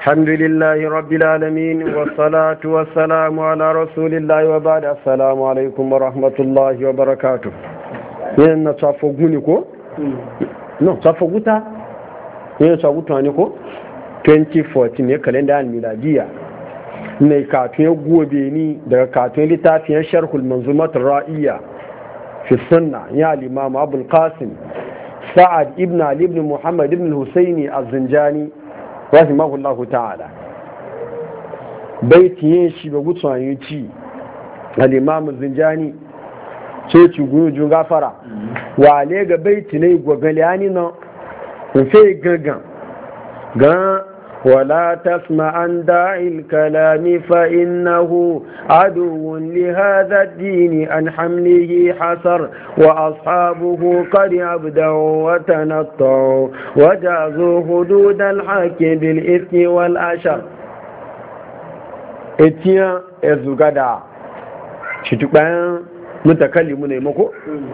الحمد لله رب العالمين والصلاة والسلام على رسول الله وبعد السلام عليكم ورحمة الله وبركاته yana tsafogu ne ko? no tsafoguta yana tsafoguta ne ko? 2014 ne kalenda miladiya ne katun gobe ni daga katun littafin sharhul manzumatul ra'iyya fi sunna ya al-imam abul qasim sa'ad ibn ali ibn muhammad ibn husaini az-zinjani rahimahullahu ta'ala baitiyin shi ba gutsuwan yi ci al-imam az-zinjani sai ci gujun gafara wale ga baiti ne gwagaliyani na ufe gagan gan ولا تسمع عن داعي الكلام فإنه عدو لهذا الدين عن حمله حسر وأصحابه قد أبدعوا وتنطعوا وجازوا حدود الحق بالإثم والأشر اتيا الزغدا شتبان متكلمون مكو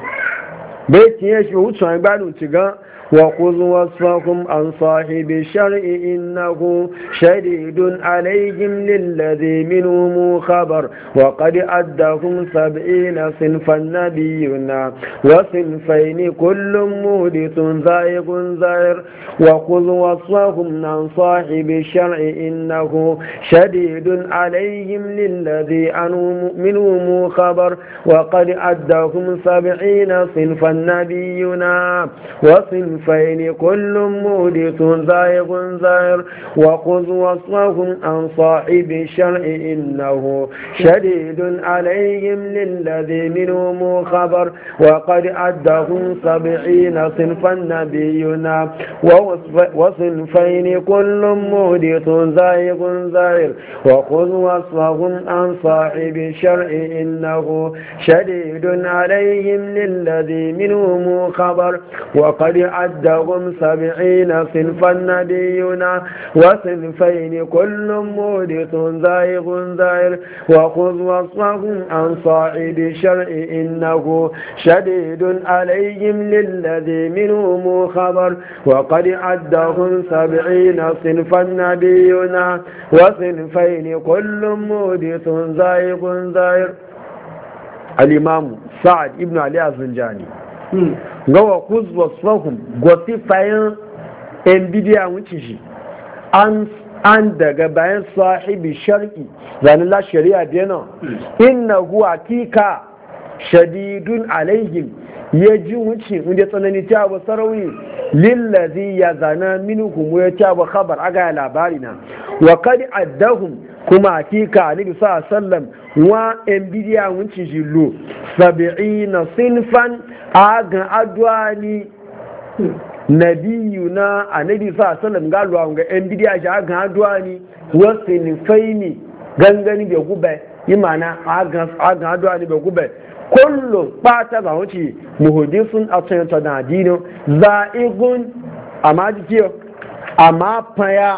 بيتي شو تسمعوا تيغا وخذ وصفهم عن صاحب الشرع إنه شديد عليهم للذي منهم خبر وقد أدهم 70 صنفا نبينا وصنفين كل مهدث زائغ زائر وخذ وصفهم عن صاحب الشرع إنه شديد عليهم للذي منهم خبر وقد أدهم 70 صنفا نبينا وصنفين كل مودث زائغ زائر وخذ وصفهم عن صاحب الشرع إنه شديد عليهم للذي منهم خبر وقد أدهم 70 صنفا نبينا وصنفين كل مودث زائغ زائر وخذ وصفهم عن صاحب الشرع إنه شديد عليهم للذي منهم خبر وقد عدهم 70 صنفا نبينا وصنفين كل مودث زائغ زائر وخذ وصفهم عن صاحب الشرع إنه شديد عليهم للذي منهم خبر وقد عدهم 70 صنفا نبينا وصنفين كل مودث زائغ زائر الإمام سعد ابن علي الزنجاني gawa kuzwasfahum gwasifayen yan bidiya wuce shi an daga bayan sahibi shar'i zanen la shari'a biyana inna huwa kika shadidun alaihim ya ji wuce wanda tsanani ta ba sarauni lillazi ya zana minuhum ya ta ba khabar aga labari na wa qad addahum kuma hakika annabi sallallahu alaihi wasallam wa yan bidiya wuce shi lo 70 sinfan aga adwani nabiyuna annabi sa sallam galwa ga yan bidiya shi aga adwani wasin faini gangani be gube imana aga adwani be gube kullu bata ba wuce muhaddisun atayta da dino za'igun amma dikiyo amma faya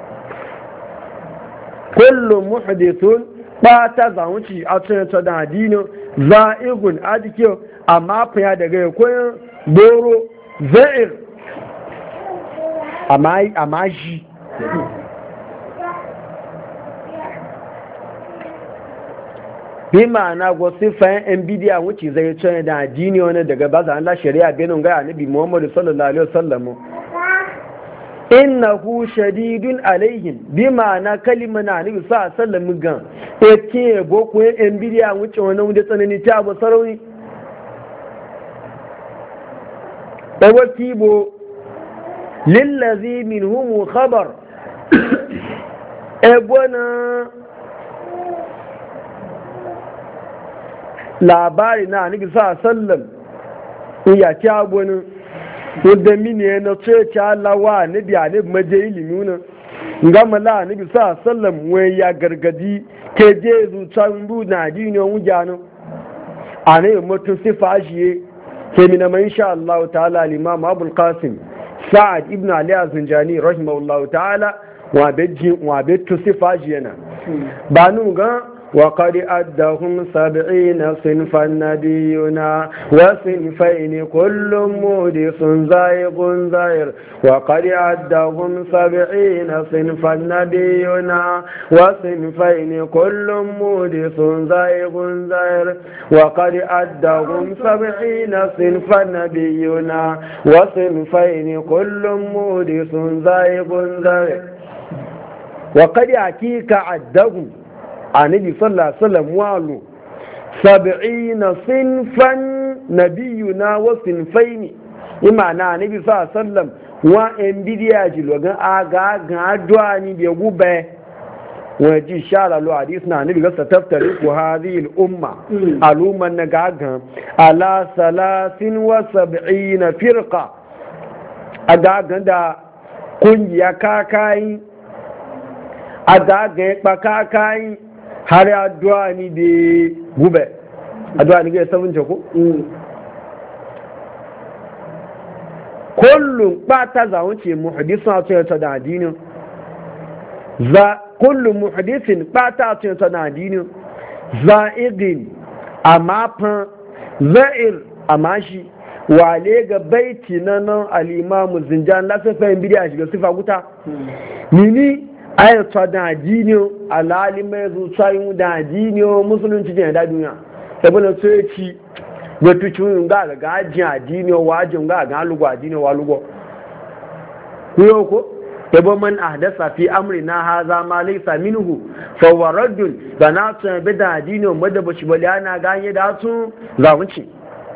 kullu muhdithun bata ba wuce atayta da dino za'igun adikiyo amma faya daga yakoyin doro za'ir amma shi bi ma'ana wasu fayan yan bidiya wuce zai tsaye da addini wani daga baza Allah shari'a benin ga annabi Muhammadu sallallahu alaihi wasallam innahu shadidun alaihim bi ma'ana kalimar annabi sallallahu alaihi wasallam gan yake boko yan bidiya wuce wani wanda tsanani ta ba sarauni wakibo lillazi minhum khabar ebona labari na anabi sallam ya ci abunin wadda mini na ce alawa anabi maje ilimi nan gama la anabi sallam wai ya gargadi ke je zucan bu na dini wujanin anabi mutum sifa shiye ke mina mai insha Allah ta'ala al-imam Abul Qasim Sa'ad ibn Ali az-Zinjani rahimahullah ta'ala wa beji wa betu sifa jiyana ba nu ga وقد أدهم 70 صنفا نبينا وصنفين كل مودس زائغ زائر وقد أدهم 70 صنفا نبينا وصنفين كل مودس زائغ زائر وقد أدهم 70 صنفا نبينا وصنفين كل مودس زائغ زائر وقد أكيك عدهم النبي صلى الله عليه وسلم والو 70 صنفا نبينا وصنفين imana النبي صلى الله عليه وسلم وان بيديا جلوغان اغا دواني بيغوبه waji shara lo hadis na nabi gasa taftariku hadhihi al-umma aluman nagaga ala 73 firqa agaga da kungiya kakai agaga bakakai har addu'a ni de gube addu'a ni ga 70 ko kullu bata zawunce muhaddisun a cikin da addinin za kullu muhaddisin bata a cikin da addinin za'idin amafan za'ir amashi wale ga baiti na nan al-imamu zinjan la safa bidiya shiga sifa guta nini ayata da addinin alalima zuciyin da addinin musulunci da duniya saboda sai ci wato cikin ga ajin addini wajin ga lugu addini wa lugu kuyo ko yabo man ahdasa fi amrina hadha ma laysa minhu fa huwa raddun bana ta bida addini wanda bashi bali ana ganye da su zawunci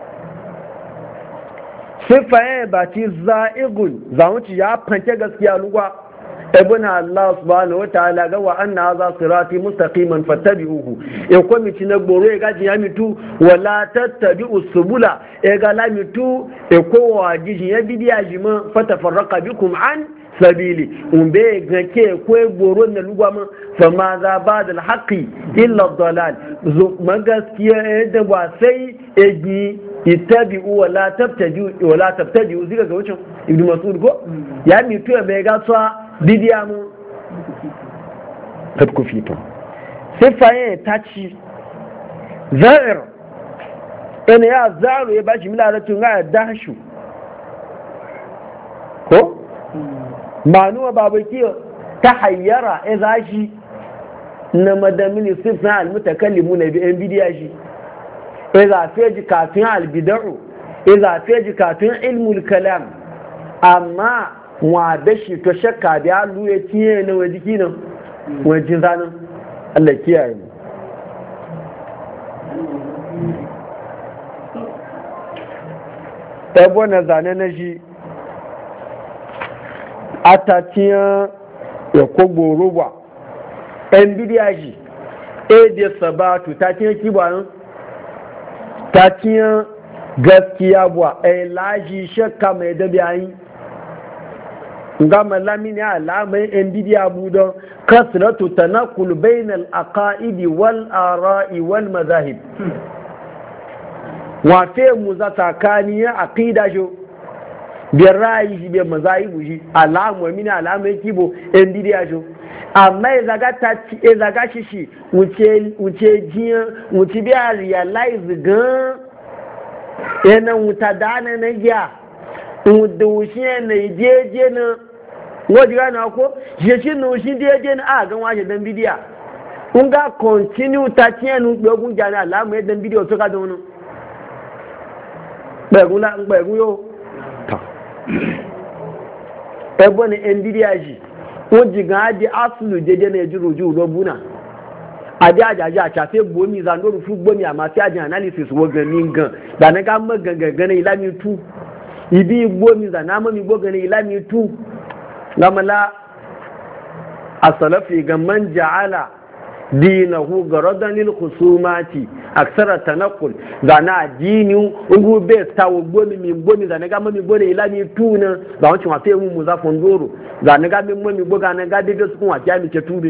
sifaye ba ti za'igun zawunci ya fanke gaskiya lugwa ibn Allah subhanahu wataala ga wa anna hadha sirati mustaqiman fattabi'uhu e ko mi tina gboro e ga jiya mitu wala tattabi'u subula e ga la mitu e ko wa jiji ya bidiya jima fatafarraqa bikum an sabili umbe ga ke ko gboro na lugwa ma fa ma za ba'da al-haqqi illa ad-dalal magaskiya da ba sai egi ittabi'u wala tabtadi'u ziga ga wucin ibnu mas'ud ko ya mitu e be ga tsa bidiya mu kad ku fito sifaye ta ci za'ir ina ya zaru ya bashi milaratun ga dashu ko manuwa babu kiyo ta hayyara ya zashi na madamini sifa almutakallimu na bidiya shi ya zafe ji kafin albidaru ya zafe ji kafin ilmul kalam amma wa da shi to shakka da ya luye tiye na waje kinan wajen zanen Allah kiyaye mu ɗabo na zane na shi a tatiyan ya kogo ruwa ɗan bidiya shi ɗaya sabatu tatiyan kibanin tatiyan gaskiya buwa ɗaya laji shakka mai dabi ayi ga malamini alamai yan bidiya budon kasratu tanakul bainal aqaidi wal ara'i wal mazahib wa fe mu za takani ya aqida jo bi ra'ayi shi bi mazahibu shi alamu mini alamai kibo yan bidiya jo amma zaga shi wuce jiyan wuce bi a realize gan yana wuta dana na giya wuce na jeje na wajen gane ko shi na wuce jeje na a gan washe dan bidiya kun ga continue ta tiyan dogun jani alamu ya dan bidiyo suka da wani ɓagun yau ta ebe na yan bidiya shi wọ́n jì gan adi asulu jẹjẹ na ẹjú rojú lọ́bùnà adé àjàjá àṣàfẹ́ gbomi zandoro fún gbomi àmàfẹ́ àjẹ́ analysis wọ́n gan ní gan dànàká mọ́ gangan ìlànà tú ibi gbomi zanamọ́mi gbọ́gan ìlànà tú lamala asalafi gan man ja'ala dinahu garadan lil khusumati aksara tanakul zana dini ugu be tawo gbomi mi gbomi zana ga mami gbone ilani tuna za won wa fe mu za fondoro zana ga mi mami gboga na ga de su kun wa jami ke tube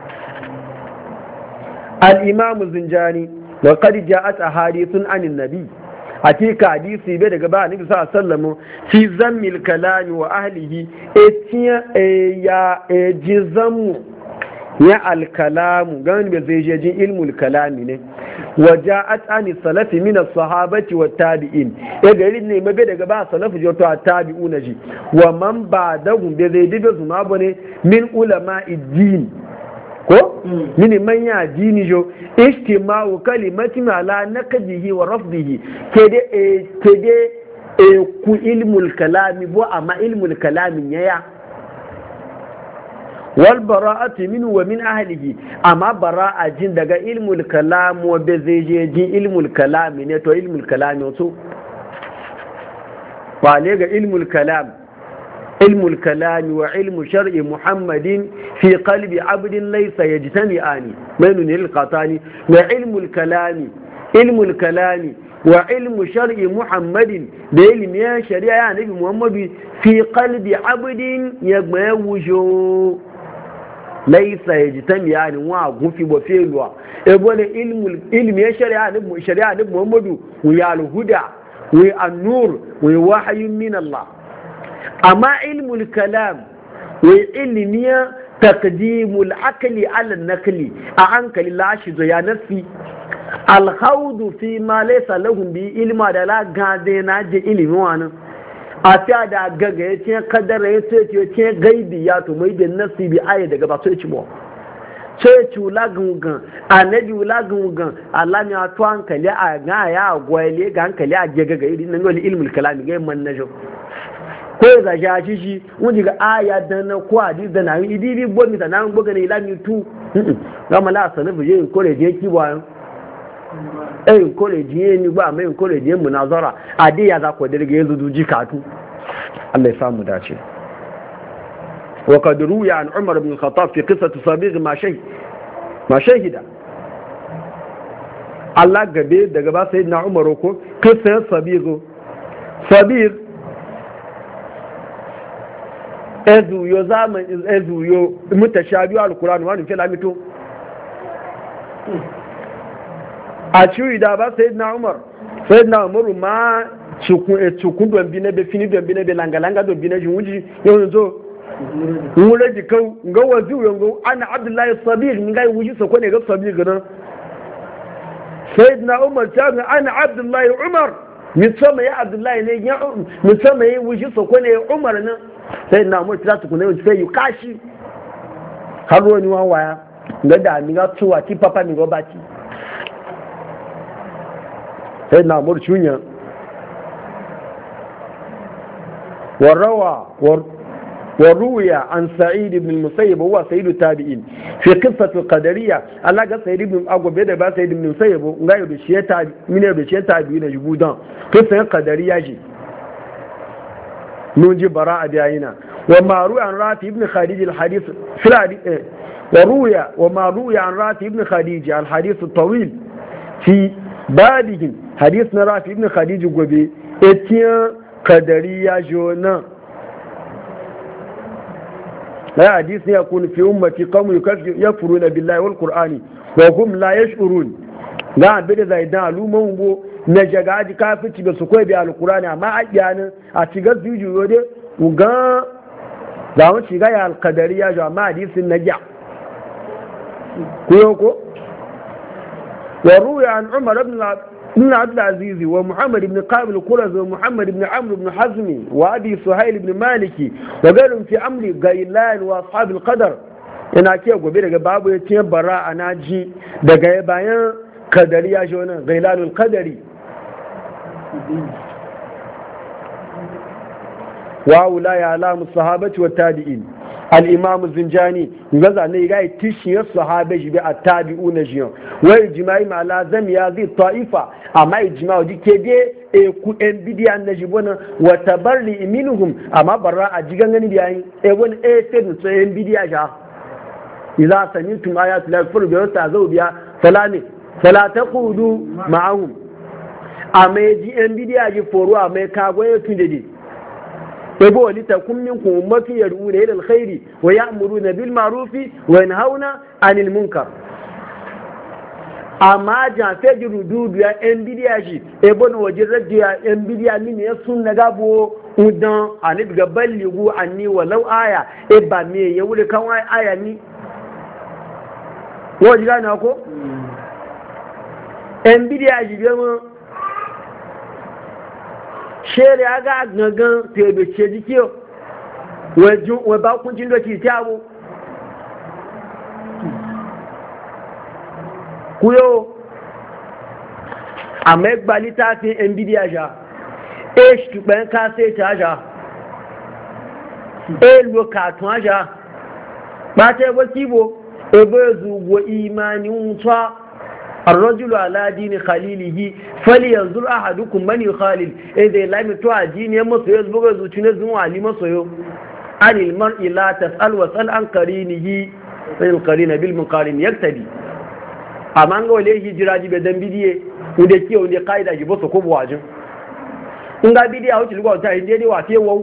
al imam zinjani wa qad ja'at ahadithun anin nabi hakika hadisi bai daga ba annabi sallallahu alaihi wasallam fi zammil kalami wa ahlihi etiya ya jizamu ya alkalamu gan da zai je jin ilmul kalami ne waja'at ani salafi min as-sahabati wat tabi'in ya gari ne mabe daga ba salafu jo to tabi'una ji wa man ba'dahum bi zai dibe zuma bane min ulama ad-din ko mini manya dini jo istima'u kalimati ala naqdihi wa rafdihi kede ku ilmul kalami bo amma ilmul kalamin yaya wal bara'ati minhu wa min ahlihi amma bara'a jin daga ilmul kalam wa be zai je jin ilmul kalami ne to ilmul kalami to wale ga ilmul kalam ilmul kalami wa ilmu shar'i muhammadin fi qalbi abdin laysa yajtami'ani bainun al-qatani wa ilmul kalami wa ilmu shar'i muhammadin da ilmi shari'a ya nabi muhammadu fi qalbi abdin yagma wujo laysa yajtami'ani wa gufi bo felwa e bone ilmi shari'a nabi muhammadu wa al-huda wa an-nur wa wahyun min Allah amma ilmul kalam wa ilmiya taqdimul aqli ala an-naqli a hankali lashi zo ya nafi alhaudu fi ma laysa lahum bi ilma da la gade na je ilimi wani a fiya da gaga ya ce kadara ya ce gaibi ya to mai da nasibi aya daga ba so ya ci bo sai ci ulagungan annabi ulagungan Allah ne to hankali a ga ya gwaile ga hankali a je gaga irin nan wani ilmul kalami ga man najo ko za ja shi wani ga aya dan ko hadisi da na idiri bo mi da nan boga ne ilami tu ga mala sanabu je ko le je ki bo ɗayin koleji ya ni ba mai koleji ya munazara a dai ya za ku dirga ya zudu jikatu Allah ya samu dace wa qad ruya an Umar ibn Khattab fi qissati Sabir ma shahida Allah gabe daga ba sayyidina Umar ko qissar Sabir ezu yo mutashabihu al-Qur'an wa fi lamito a ciwi da ba sai na umar ma cikun dombi na befini dombi na belanga dombi na shi wuji yau zo wure di kau ga wazu yango ana abdullahi sabir min ga wuji sako ne ga sabir gana sayyidina umar ta ga ana abdullahi umar mitsama ya abdullahi ne ya mitsama ya wuji sako ne umar nan sayyidina umar ta tukuna yau sai yukashi har wani waya ga da mi ga tuwa ti papa mi go bati sai na murcunya وروي عن سعيد بن المسيب هو سيد التابعين في قصة القدرية الله قال سعيد بن أبو بيدا با سعيد بن المسيب غير بشيء من بشيء تابعين جبودا قصة القدرية جي نونجي براءة دينا وما روي عن راتي بن خديج الحديث في الحديث وما روي عن راتي بن خديج الحديث الطويل في babigin hadis na rafi ibn khadij gobe etiyan kadariya jona la hadis ne yakun fi ummati qawm yakfuruna billahi wal qur'ani wa hum la yash'urun ga abin da dan aluman go na jagaji kafici ba su koyi bi alqur'ani amma a kiyanin a cigar zujuyo de uga za mu shiga ya alqadariya jo amma hadisin naja ko وروي عن عمر بن عبد العزيز ومحمد بن قابل القرظي ومحمد بن عمرو بن حزم وابي سهيل بن مالكي وغيرهم في امر غيلان واصحاب القدر ina ke gobe daga babu ya ce bara a naji daga bayan kadari ya shi wani gailanul kadari wa wula ya alamu sahabati wa tabi'in al-imam zinjani gaza ne ga tishiyar sahabe shi bi at-tabi'u na jiyan wa ijma'i ma lazam ya zai ta'ifa amma ijma'u dike de ku en bidiyan na jibona wa tabarri minhum amma barra a jigan gani biyayin wani fe so en bidiya ja idza sami'tum ayati la yakfuru bi ta'zu biya fala taqudu ma'ahum amma ji en bidiya ji foru amma kago ya tunde ebo wali takum minkum ummatun yad'una ila alkhairi wa ya'muruna bil ma'rufi wa yanhauna 'anil munkar amma ja fe rududu ya en bidiya shi ebo no waje radiya en bidiya min ya sunna gabo udan ani daga balligu anni walau aya e ba me ya wuri kan aya ni wo ji gane ko en bidiya jibe mu shere aga gangan tebe ce jikiyo wa ba kuncin da ke tabo kuyo a mai gbalita fi en bidiya ja e shtupen kase ta ja e lokatun aja ba ta yabo kibo ebe zuwa imani wuta الرجل على دين خليله فلينظر احدكم من يخالل اذا لم تعجين يمسو يزبغ زوتين زمو علي مسو عن المرء لا تسأل وسأل عن قرينه القرين بالمقارن يقتدي amma ga wale hijira ji bedan bidiye wanda ke wanda kaida ji boso ko buwajin in ga bidiya wuce lugwa ta inde dai wa fe wau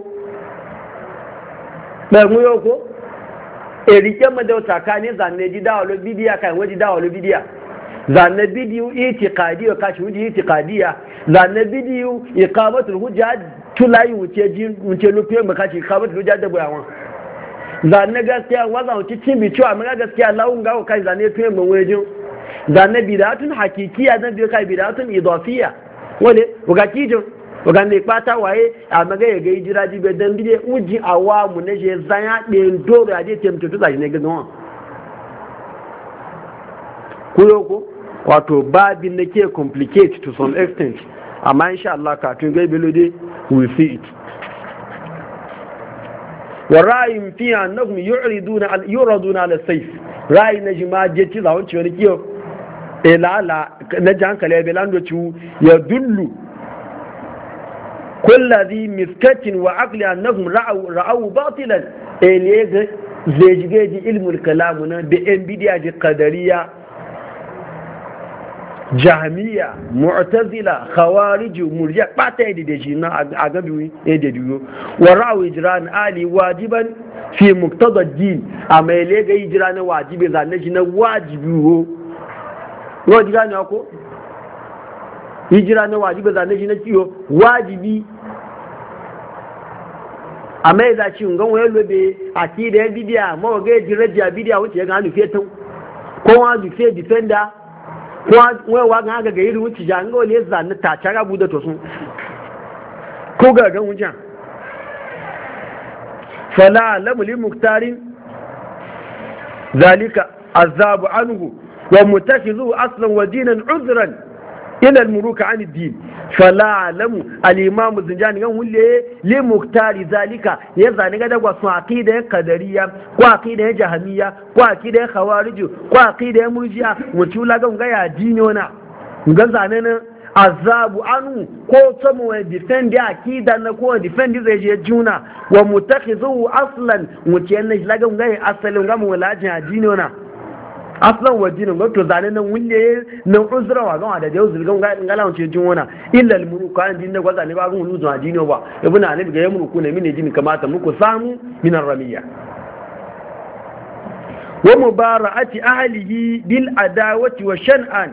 ba mu yoko erike ma da tsakanin zanne ji dawo lo bidiya kan waji dawo lo bidiya zanne bidiyu itiqadiya kashi wudi itiqadiya zanne bidiyu iqamatul hujja tulayi wuce lufiye ba kashi iqamatul hujja da bayawan zanne gaskiya waza wuce cin bi cewa amma gaskiya lawun gawo kai zanne tuye mun wejin zanne bidatun hakikiya zan biyo kai bidatun idafiya wale waga kijin waga ne kwata waye a maga ya ga hijira ji be dan bide uji awamu ne je zanya den doro ya je temto to zai ne ga non ko wato babin da ke complicate to some extent amma insha Allah ka tun gai belode we see it wa ra'yin fi annahum yuraduna ala sayf ra'yi na jima je ci zawon ci wani kiyo elala na jankale belando ci ya dullu kulladhi miskatin wa aqli annahum ra'u batilan ele zai jige ji ilmul kalam na da nbidia ji qadariya jahmiya mu'tazila khawarij murji'a bata yadda da shi na a gabi yadda diyo wa ra'u ijran ali wajiban fi muqtada ad-din amma ile ga ijran wajibi zanne shi na wajibi wo diga ne ko ijran wajibi zanne shi na kiyo wajibi amma za ci ngan waye lobe akida yan bidiya ma ga jirajiya bidiya wuce ga hannu fetun ko wa du fe defender wa ga ga iri wuce ja ngo le zanna ta cara buda to sun ko ga gan wuce fala lam li muktarin zalika azabu anhu wa mutakhizu aslan wa dinan uzran ila al-muruka an ad-din fala alamu al-imam zinjani gan wulle li muktari zalika ya zani ga dagwa sun aqida qadariya ko aqida jahmiya ko aqida khawarij ko aqida murji'a wuce la ga ya dini wana ga zane na azabu anu ko samu wa defend aqida na ko defend zai je juna wa mutakhizu aslan wuce ne la ga ya asalin ga mu walajin dini wana aslan wajinin ga to zane nan wulle nan uzrawa ga da jawu zulgan ga ngala wance jin wana illa al muruku an din da gwaza ne ba gun luzu adini ba ibn anabi ga yamruku ne mine jin kamata muku samu min ar-ramiya wa mubara'ati ahlihi bil adawati wa shan'an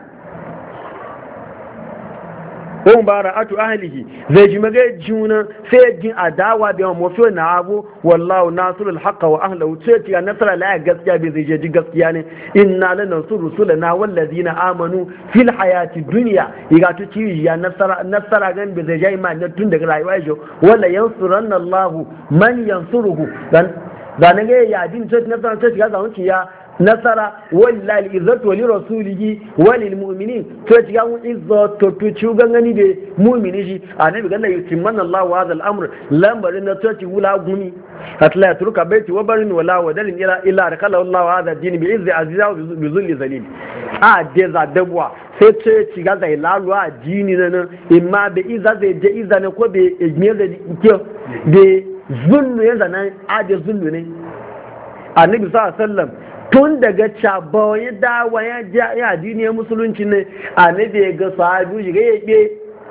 ko bara'atu ahlihi zai ji maga juna sai jin adawa da mu fi na abu wallahu nasrul haqq wa ahlihi sai ci nasara la gaskiya bai zai ji gaskiya ne inna lanansuru rusulana wallazina amanu fil hayati dunya iga to ci ya nasara gan bai zai ji ma tun daga rayuwa jo wala yansuranna allah man yansuruhu dan ga ya din sai nasara sai ga zaunci ya nasara wallahi izzatu wa li rasulihi wa lil mu'minin to ci ga mun izzatu to ci gangani be mu'mini shi annabi ganna yutimmanna Allah wa hadha al-amr lambarin na to ci wula gumi hatla ya turka baiti wa barin wala wa dalin illa rakala Allah wa hadha din bi izzi aziza wa bi zulli zalil a de za dabwa sai ce ci ga zai lalu a dini nan imma be izza zai je izza ne ko be ejme da ke de zullu yanzu nan a de zullu ne annabi sallallahu alaihi wasallam tun daga cabon ya dawa ya diniyar musulunci ne a nabe ga sahabi shiga ya ke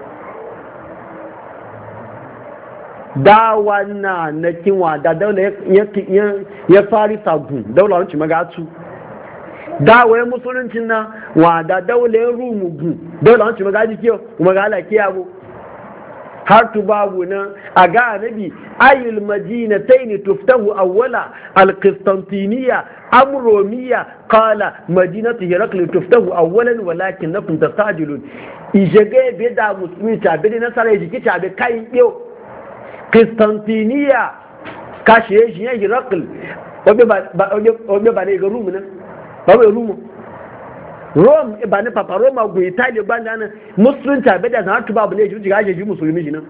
dawa na kinwa da daula ya fari sagun daula wancin magatu dawa ya musulunci na wa da daula ya rumugu daula wancin magaji kiyo magala kiyabu har tu babu nan a ga nabi ayyul madinatayn tuftahu awwala al-qistantiniya amromiya qala madinatu hirakl tuftahu awwalan walakinnakum tastajilun ijege be da musulmi ta be nasara jiki ta be kai yo Constantiniya kashe shi ya hirakl obe ba ne ga rumu nan ba wai rumu Rome ba ne papa Roma go Italy ba nan musulunci ta be da zan tuba bu ne ji ga ji musulmi jinan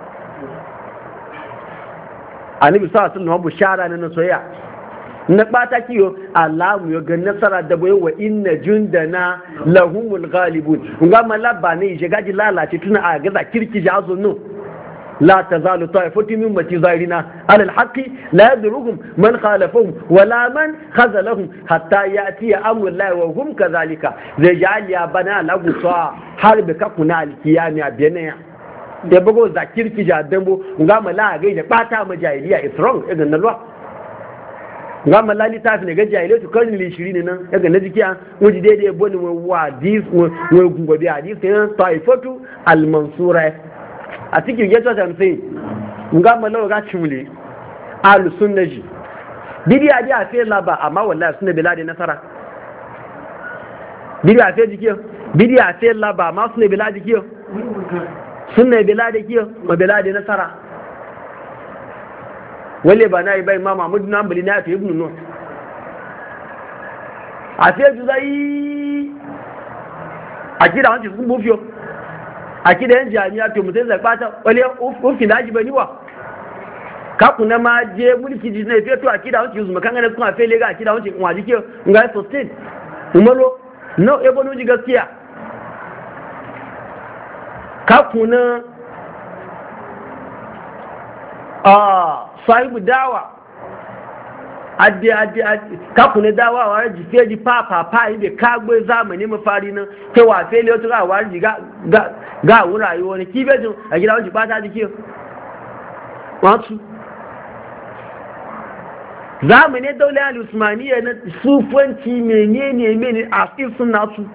annabi sallallahu alaihi wasallam bushara ne na soyayya na bata kiyo alamu yo ga nasara da boye wa inna jundana lahumul ghalibun nga malaba ne je gaji lalace tuna a gaza kirki jazo no la tazalu ta'ifatu min ummati zahirina ala alhaqi la yadruhum man khalafahum wala man khazalahum hatta yati amru llahi wa hum kadhalika zai jaliya bana lagu sa harbi ka kuna alkiyami abene da bago zakirki jadambo nga mala ga da bata ma jahiliya is wrong idan na lwa nga mala litafi ne ga jahiliya to kan li shiri ne nan daga na jikiya wuji daidai boni wa hadis wa gungo bi hadis ne taifatu al mansura a cikin yato ta sai nga mala ga chimule al sunnaji bidiya dia sai laba amma wallahi sunna biladi nasara bidiya sai jikiya bidiya sai laba amma sunna biladi jikiya sunna biladi kiyo ma biladi nasara wale ba na yi bai ma Mahmud na ambali na ta ibn Nuh a sai juzai akida wanci sun bufiyo akida yan jami'a to mutai zai bata wale ufin da bani wa ka kuna ma je mulki ji ne feto akida wanci yuzu makan ga kuma fele ga akida wanci kuma jikiyo ngai sustain umalo no ebo no ji gaskiya kakuna sahibu dawa adi kakuna dawa wa jife ji pa ibe kagbe zamani mafari nan ke wa fele otu ga wa ji ga wura yi wani kibe jin a gida wani bata jike wasu zamani daular al-usmaniya na sufanci menene a sun nasu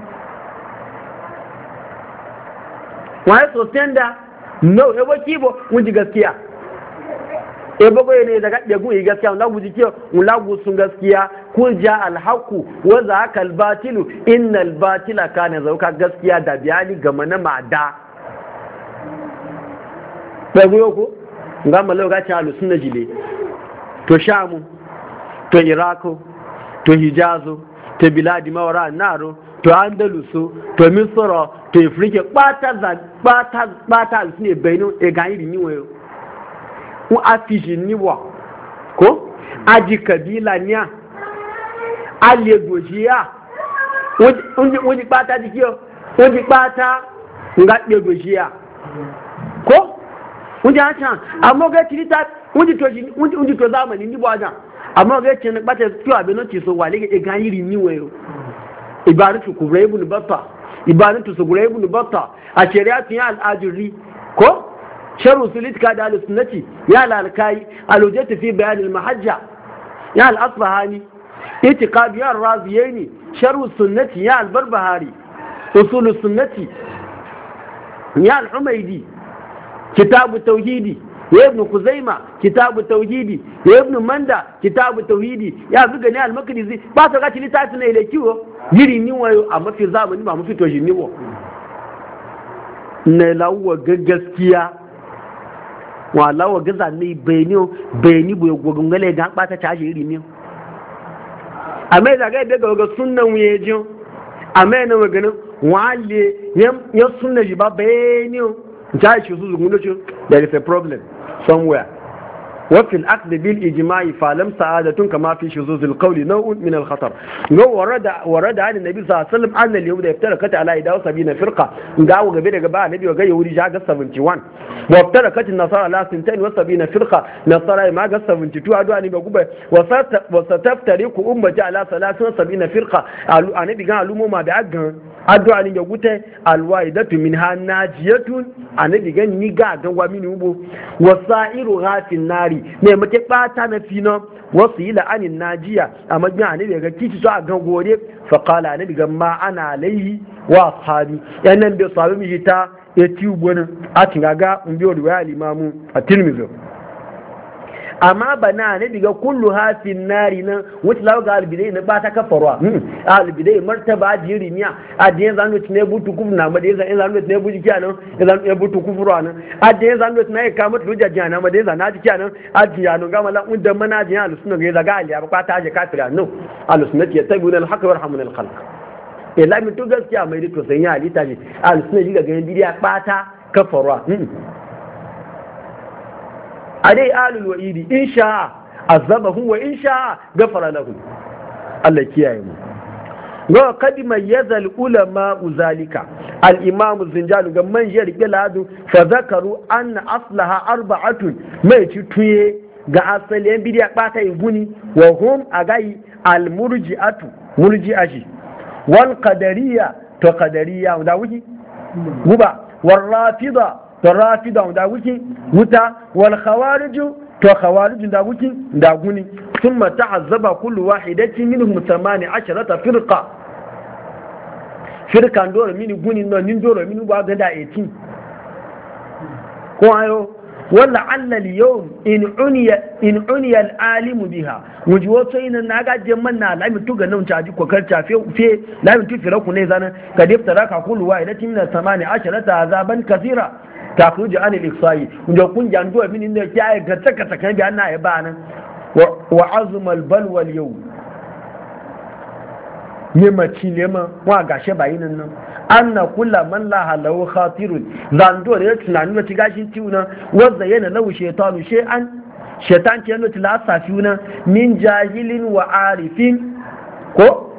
waye sosai da no ebo kibo mun ji gaskiya ebo ko ne daga dagu yi gaskiya mun lagu jikiyo mun lagu sun gaskiya kul ja al haqu wa zaka al batilu innal batila kana zauka gaskiya da biyani gama na mada dagu ko ngam malo ga ta sunna jile to shamu to irako to hijazo to biladi mawara naro to andalusu to misra to ifrike bata ne bayinu e ga iri ni wayo mu afiji ni wa ko aji kabila niya alegojiya wọ́n pátá di kí o wọ́n pátá nga legojiya ko wọ́n àṣà àmọ́gẹ́ tìrítà wọ́n tó zamani níbo àjà àmọ́gẹ́ tí wọ́n pátá tí wọ́n àbẹ̀nà ti sọ wà lẹ́gẹ̀ ẹ̀gá yìí ní wayo ibaratu kubra ibn batta ibaratu sugura ibn batta a shari'atu ya al-ajuri ko sharu sulitka da al-sunnati ya al-alkai al-hujjatu fi bayan al-mahajja ya al-asbahani itiqad ya ar-raziyaini sharu sunnati ya al-barbahari usul sunnati ya al-humaydi kitab tauhidi ya ibn kuzaima kitabu tauhidi ya ibn manda kitabu tauhidi ya zuga ne al-makrizi ba ta ga litati ne ile kiwo yiri ni wayo a mafi zamani ba mafi toshi ni wo ne lawo gaskiya wa lawo gaza ne bayani bo gogun gale ga ba ta tashi yiri ni amma da ga daga ga sunnan wuye jin amma ne maganin wale ya sunna ji ba bayani ja shi su zugun da there is a problem somewhere وفي العقد بالإجماع فلم سعادة كما في شذوذ القول نوع من الخطر ورد عن النبي صلى الله عليه وسلم أن اليهود افترقت على 71 فرقة دعوا قبل قباء النبي وقال يهودي جاء 71 وافترقت النصارى على 72 فرقة نصارى ما 72 عدوا أن يقول وستفترق أمتي على 73 فرقة النبي قال لهم ما بعقهم addu'a ne ga gute alwaidatu minha najiyatun annabi gan ni ga wa mini ubo wasairu ghafin nari ne muke bata na fino wasu ila anin najiya amma ga annabi ga kici so a gan gore fa qala annabi ga ma ana alaihi wa ashabi yanan bi sahabi mi ta ya ti ubona a tinga ga umbi o riwaya al-imamu at-tirmidhi amma bana ne diga kullu hafin nari nan wuce lawo ga albidai na ba ta kafarwa albidai martaba jirimiya adiyan zanu ne butu kufur na ma da zanu ne buji kiyanan zanu ne butu kufur nan adiyan zanu ne ya kama tuja jana ma da zanu ji kiyanan ajiyanu ga mala unda manajin alusunna ga zaga aliya ba ta je kafira no alusunnati yatabuna alhaq wa yarhamuna alkhalq ila mi to gaskiya mai rito sai ya alita ji alusunna ji ga ganin bidiya bata kafarwa adai alul wa'idi in sha'a azabahu wa in sha'a ghafara lahu Allah kiyaye mu wa qad mayyaza al ulama uzalika al imam zinjani ga man ya rike ladu fa zakaru anna aslaha arba'atun mai ci tuye ga asalin bidiya bata ibuni wa hum agai al murji'atu murji'ashi wal qadariyya to qadariyya da wuki guba war rafida to rafida da wuki wuta wal khawariju to khawariju da wuki da guni thumma ta'azzaba kullu wahidatin minhum 18 firqan dole mini guni no nin dole mini ba ga da 18 ko ayo wala alla al-yawm in uniya al-alim biha wuji wato ina naga jemman na lami tuga nan caji kokar tafe fe lami tu firaku ne zanan kadif taraka kullu wahidatin min 18 azaban kathira takhruju an al-iqsai wanda kun jando min inda kiyaye gatta ka takan bi anna ya banan wa azma al-balwa al-yawm ne maci lema wa gashe bayinan nan anna kullu man la halahu khatirun zando da tunani da tigashin tiuna wanda yana lahu shaytanu shaytan ke yana tilasa fiuna min jahilin wa arifin ko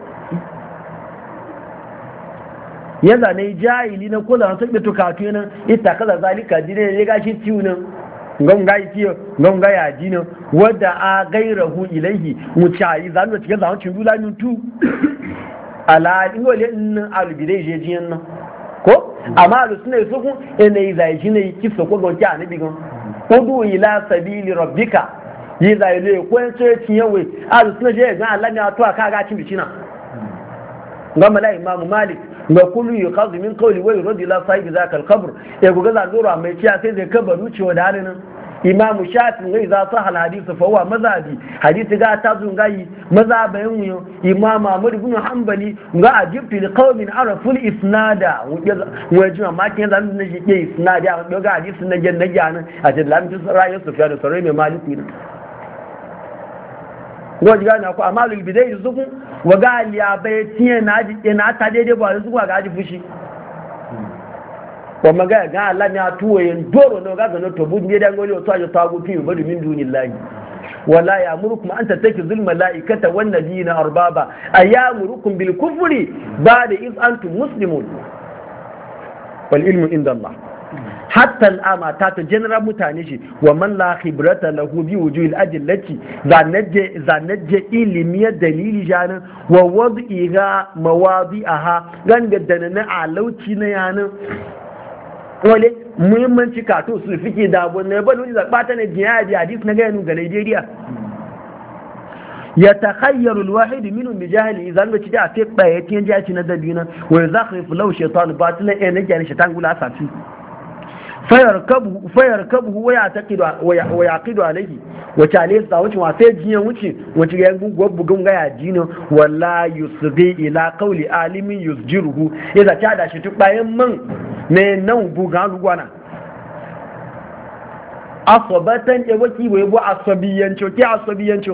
yanzu ne jahili na kula na sabbe to katu nan ita kaza zalika dine ne gashin tiuna ngonga ya dino wadda a gairahu ilaihi mutayi zanu da cikin zaman cin dula tu ala ingole in albidai je jiyan nan ko amma alu suna su kun ene zai jine kisa ko gonki anabi gon udu ila sabili rabbika yi zai le ko en ce ci yawe alu suna je ga Allah ne to aka ga cin bicina ngama la imamu malik ga kullu yuqadhi min qawli wa yurdi ila sahibi zaka al-qabr ya go ga zura mai ciya sai zai kabaru ciwo da halin imamu shafi ne za su hal hadisi fa huwa mazhabi hadisi ga ta zun gayi mazhabayin mu imam Ahmad ibn Hanbali ga ajibtu li qaumin arafu al-isnada wajen amma kin zan ne shi ke isnada ga hadisi na janna janan a cikin lamin rayu sufyan da sarai mai maliki ne goji ga na ko amalul bidai zuku wa ga aliya bai tiye na ji na ta daidai ba su ga gaji fushi wa maga ga Allah ne atuwa yin doro no ga no to budi dan gole to ajo tagu fi badu min dunillahi wala ya'murukum an tattakizu al malaikata wan nabiyina arbaba ayamurukum bil kufri ba'da iz antum muslimun wal ilmu inda Allah hatta al'ama ta general mutane shi wa man la khibrata lahu bi wujuhil adillati zanaje ilimiyar dalili janan wa wad'iha mawadi'aha ganga dana alauci na yanan wale muhimmanci kato su fike da abu ne ba nuni zaɓa ta ne jihadi hadis na gaya ga Nigeria ya takhayyaru alwahid minhum bi jahili idan ba ci da sai baye tin jaci na dabina wa yakhrifu law shaytan batila ne gani shaytan gula safi fayarkabu wa yaqidu alayhi wa tale sa wuce wa sai jiyan wuce wace ga gugu bugun ga yajino walla yusbi ila qawli alimin yusjiruhu idza ta da shi tubayen man ne nan buga lugwana asabatan e waki bai bu asabiyanci ke asabiyanci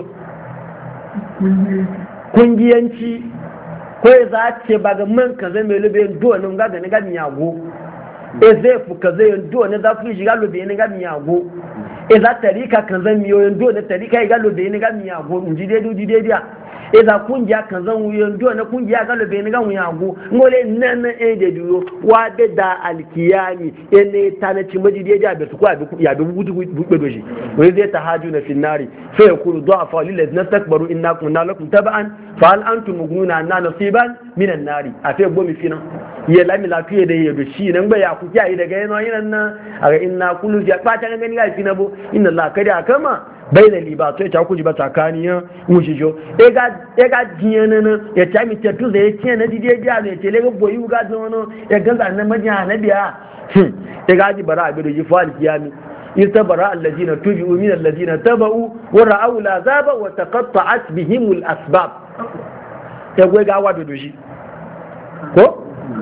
kungiyanci ko za ce ba ga man kaza mai lube dole ga ga ni yago ezefu kaza yando ne za su shiga lobe ne ga miyago eza tarika kaza miyo yando ne tarika ga lobe ne ga miyago inji dai eza kungiya kaza yando ne kungiya ga lobe ne ga miyago ngole nan da duro wa da alkiyani ene tanaci maji dai be su ko ya be gudu doji wai zai tahajuna fi nari fa yakulu du'afa lil ladina takbaru inna kunna lakum tab'an fa hal antum mughuna anna nasiban minan nari afi gomi finan ya lami lafiya da yado shi nan ba ya ku kiyaye daga yana yin nan a ga inna kullu ya bata nan gani ga fi nabo inna Allah kada kama baina liba to ta kuji ba tsakaniya mushijo e ga jiyan nan ya ta mi ta tuza ya tiya na dide dia ne te lega boyi ga zono ya ga zan nan majiya na biya e ga ji bara abido ji fal kiyami istabara allazina tubi'u min allazina tabau wa ra'aw al'azaba wa taqatta'at bihim al'asbab ya gwe ga wado doshi ko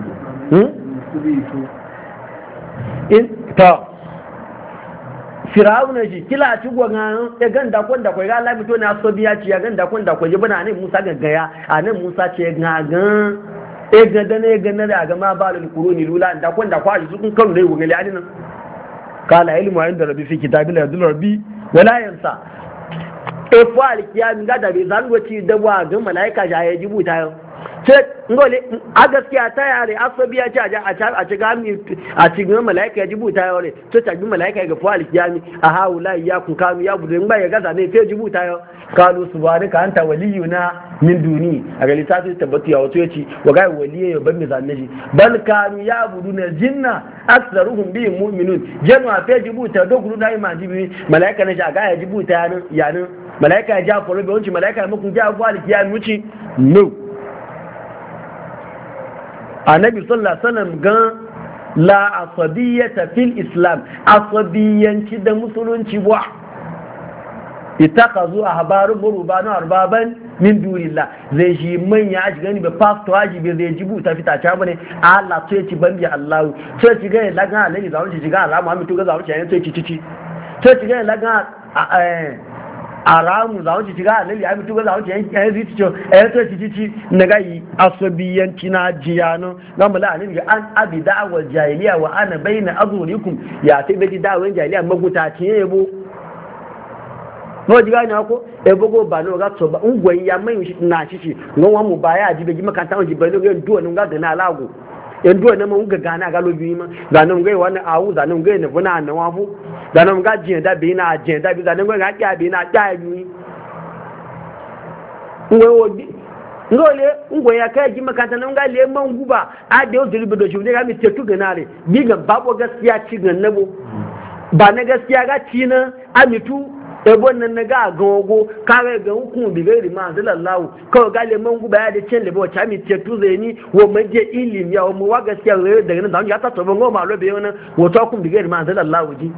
in ta firawuna shi kila ci gwana ya ganda kwanda kwai ga Allah mito na so biya ci ya ganda kwanda kwai bana ne Musa gaggaya anan Musa ce gagan e ganda ne ganda da ga ma balul quruni lula da kwanda kwaji su kun kanu dai gogali adinan kala ilmu inda rabbi fi kitabil yadul rabbi wala yansa e fa alkiyami ga da bai zango ci da wa ga malaika ja ya jibuta yau ce ngole a gaskiya ta yare asabi ya ce a ci gami a ci gami malaika ya jibuta yau ne to ta bi malaika ya ga fa alkiyami a haula ya kun kanu ya budu in ba ya gaza ne fe jibuta yau kalu subhanaka anta waliyuna min duni a ga lissafi tabbatu ya wato yace wa ga waliye ya ban mizan naji bal kanu ya budu na jinna aktharuhum bi mu'minun janwa fe jibuta do gudu dai ma jibi malaika ne ga ya jibuta yanin malaika ya ja foro be wanci malaika ya muku ja fa alkiyami wuci no annabi sallallahu alaihi wasallam gan la asabiyyata fil islam asabiyyanci da musulunci wa itakazu ahbaru burubanu arbaban min dunillah zai shi manya aji gani ba pastor aji bai zai jibu ta fita ta bane Allah to yaci bambi Allah to yaci ga lagan alai da wuce shiga Allah Muhammad to ga za wuce yayin to yaci cici to yaci ga lagan aramu za wuce shiga alai ya mutu ga za wuce yayin zai cici yayin to yaci cici na ga yi asabiyanci na jiyano ga mala alai ga an abi da'wal jahiliya wa ana baina azurikum ya sai bai da'wal jahiliya maguta ce yebo no jiga ni ako e bogo ba no ga to ba ungwai ya mai na shishi no wa mu ba ya ji be makanta on ji be no ga ndo no ga na alago en do na mu ga gana ga lobi ma ga no ga wani awu za no ga ne buna na wa fu da no ga jin da be na jin da bi za no ga kya be na kya bi ngole ungwai ya kai ji makanta no ga le man guba a de o dilibe do shi ne ga mi tetu ga nare bi ga babo gaskiya ci ga nabo ba na gaskiya ga ci na amitu ebon nan naga gogo kare ga hukun bi gairi ma sallallahu kawai gale man guba ya da cin lebo ta mi ce tuze ni wo maje ilim ya mu wa gaskiya daga nan da ya ta to bango ma lobe yana wo to kun bi gairi ma sallallahu ji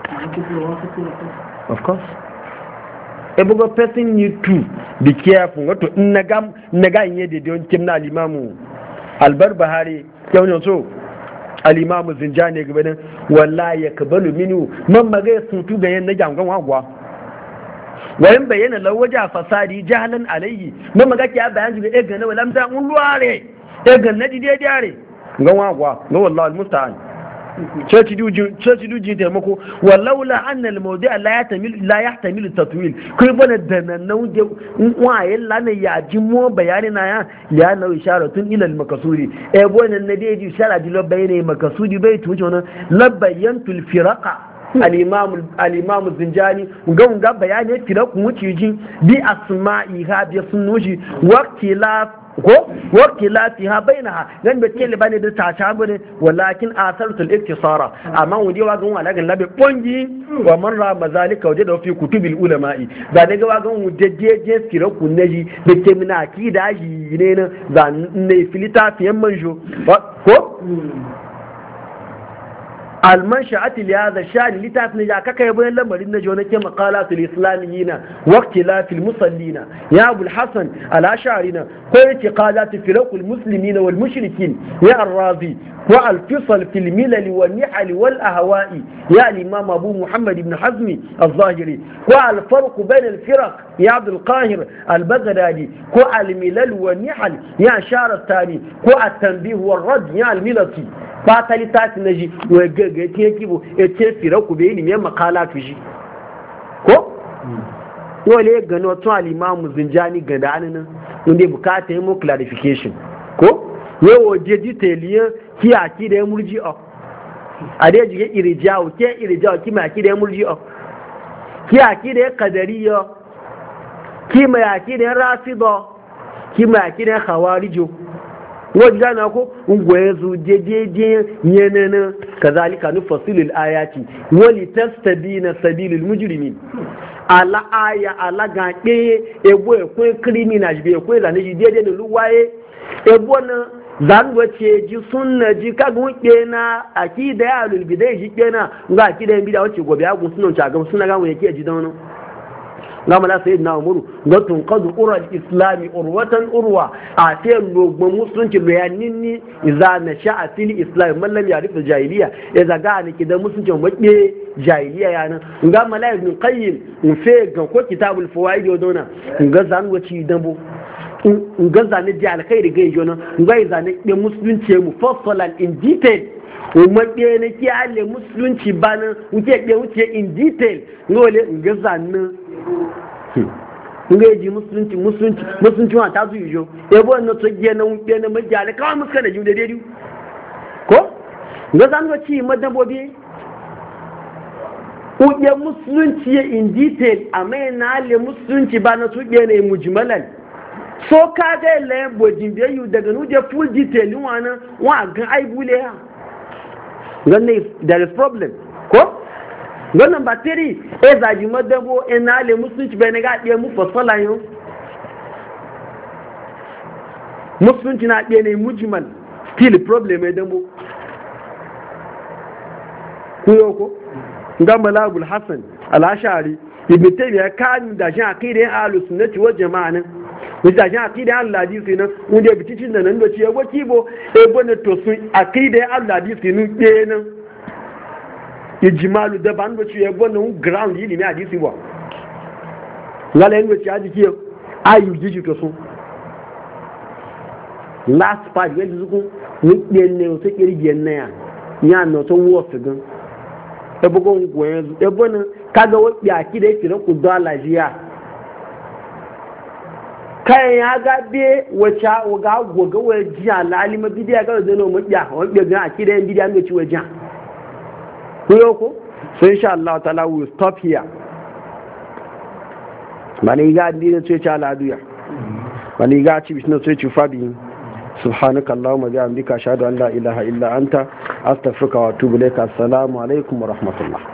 of course ebogo person need to be careful wato in naga yin yede don kimna al-imamu al-barbahari yau so al-imamu zinjani gaba nan wallahi yakbalu minu man magai sutu ga yan na jangon wagwa wayan bayyana lawaja fasadi jahalan alayhi mun maga ki bayan jibe e gane wala mta un luare e ganna di dai dare gan wagwa no wallahi almusta'an chati duji taimako walaula anna almawdi'a la yahtamilu tatwil kai bana danan nauje waye lana ya ji mo bayani na ya na isharatun ila almakasuri e bona na dai ji ishara di lo bayane makasudi bai tuce wannan labayantul firaqa al-imam zinjani ga bayani firaku wuce ji bi asma'i ha bi sunnuji waqti ha bainaha dan be tele bane da ta ta bane walakin asartul iktisara amma wudi wa gan wala gan labe bongi wa man ra mazalika wajada fi kutubil ulama'i da daga wa gan wujjeje firaku naji da ke mina akida yi ne na za ne filita fiyan manjo ko المنشأة لهذا الشأن لتعرف كك يبين لما ردنا جونك مقالات الإسلاميين واختلاف المصلين يا أبو الحسن الأشعرنا كل اعتقادات فرق المسلمين والمشركين يا الرازي والفصل في الملل والنحل والأهواء يا الإمام أبو محمد بن حزم الظاهري والفرق بين الفرق يا عبد القاهر البغدادي الملل والنحل يا شار الثاني التنبيه والرد يا الملتي ba ta littafi na ji wa gaggace kibo ya ce fira ku bai ilimin makala tu shi ko? wale gano tun alimamu zinjani ga da aninan inda bukata yi mu clarification ko? yawo je detailiyan kiyaki da ya murji a da ya jike irijawo ke irijawo kima yaki da ya murji kiyaki da ya kadariya kima yaki da ya rafido kima yaki da ya khawarijo wajen gana ko ungwaye su jejeje yanana kazalika nufasilul ayati wali tastabina sabilul mujrimin ala aya ala gaɗe ebo ekwe criminal be ekwe zane ji dede ne luwaye ebo na zan wace ji sunna ji ka gunke na akida ya alul bidai ji kenan ga akida yan bid'a wace gobe ya gun sunan ta ga sunna ga mu yake ji da wannan gama la sayyidina umuru gatun qad ura al-islam urwatan urwa a te logbo musulunci bayanin ni idza nasha'a fil islam man lam ya'rif al-jahiliya idza ga ni kidan musulunci makke jahiliya yana gama la ibn qayyim in fe ga ko kitabul fawaid yodona ga zan wace dambo in ga zane di alkhairi ga yona ga zane de musulunci mufassalan in detail umarɗe na ke alle musulunci bana wuce in detail ngole ga zanne nga ji musulunci wa ta zuyi jo ebo na to ge na wuce na majale kawai muska da jude dai ko ga zan ga ci madabobi uye musulunci in detail amma na alle musulunci bana to ge ne mujmalan so ka ga le bojin da yu daga nuje full detail wa ga aibule ya ganne there is problem ko wannan bateri e zaji madabo ina le musulunci bai ga ɗaya mu fasala yau musulunci na ɗaya ne mujmal still problem ya damo kuyo ko ga malabul hasan al-ashari ibn taymiya kan da shi akidai ahlus sunnati wal jama'a nan da shi akidai al-hadisi nan wanda bi cikin da nan da ce wa kibo e bone to sun akidai al-hadisi nun ɗaya nan ijimalu da ban da ciye gwanin ground yi ne hadisi ba ngala yin wace aji kiyo ayu jiji to sun last part yadda suku niɗin ne wata ƙirgiyar na ya na wata wasu gan ebogon gwayen ebonin kaga wabi a kida ya kira ku dala jiya kayan ya gabe wace ga goga wa jiya lalima bidiya ga zano mabiya wabi gan a kida yan bidiya mai ci wa jiya ko so insha Allah ta'ala we will stop here mani ga ndi ne ce cha laduya mani ga ci bisna ce ci fabi subhanaka allahumma bihamdika ashhadu an la ilaha illa anta astaghfiruka wa atubu ilaik assalamu alaikum wa rahmatullah